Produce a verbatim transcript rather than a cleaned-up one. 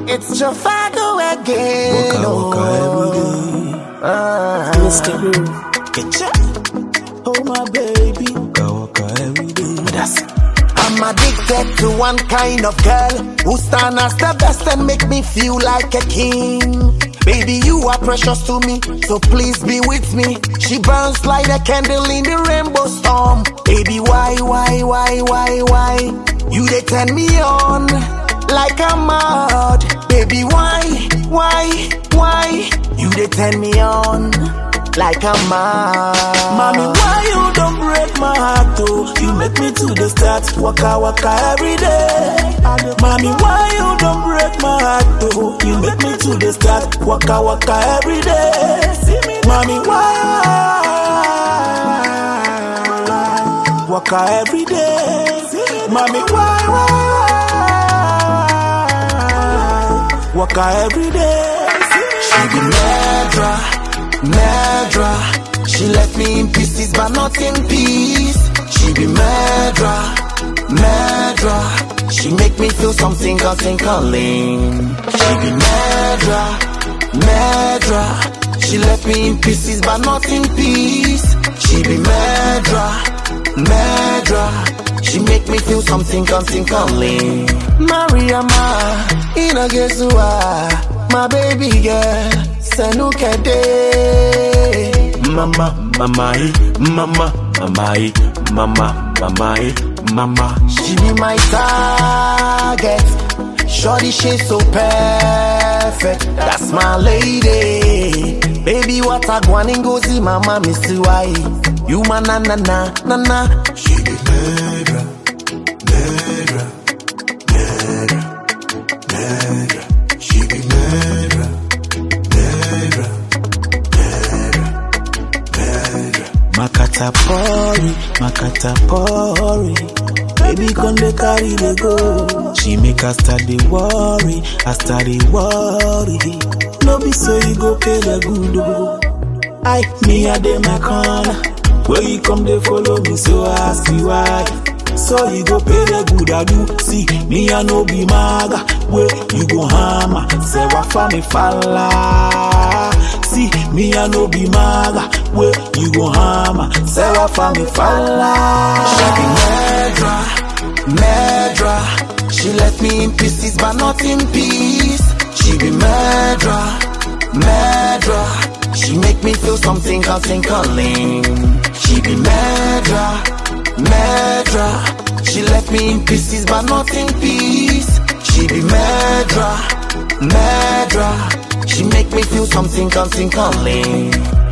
It's Jafago again. Waka waka every day. Ah. Mister Groove. Get ya. Oh my baby. Waka waka every day. That's it. I'm addicted to one kind of girl who stand as the best and make me feel like a king. Baby, you are precious to me, so please be with me. She burns like a candle in the rainbow storm. Baby, why, why, why, why, why? You they turn me on like I'm mad. Baby, why, why, why? You they turn me on like I'm mad. Mommy, why you don't break my heart though? You make me to the start, waka waka every day. Mommy, why you don't break my heart though? You make me to the start, waka waka every day. Mommy, why waka every day? Mommy, why why waka every day? She be Nedra, Nedra. She left me in pieces, but not in peace. She be Medra, Medra. She make me feel something, something calling. She be Medra, Medra. She left me in pieces, but not in peace. She be Medra, Medra. She make me feel something, something calling. Maria Ma, Ina Gesua, my baby girl, Senukede. Mama, mama, eh, mama, mama, eh, mama, mama, eh, mama. She be my target. Shorty, she's so perfect. That's my lady. Baby, what a guanin gozi, mama, missy why? You ma na na na na na. She be Nedra, Nedra, Nedra, Nedra. She be Nedra, Nedra, Nedra, Nedra. Makata pori, makata pori. Baby, come dey carry the go. She make us start the worry, I start the worry. No be so you go pay the good oh. I me a dey my corner. Where you come they follow me, so I ask you why. So you go pay the good I do. See, me a no be maga. Where you go hammer, say what for me falla. See, me a no be maga. Where you go hammer, say what for me falla. She be Medra, Medra. She left me in pieces, but not in peace. She be Medra, Medra. She make me feel something, something calling. She be Medra, Medra. She left me in pieces, but not in peace. She be Medra, Medra. She make me feel something, something calling.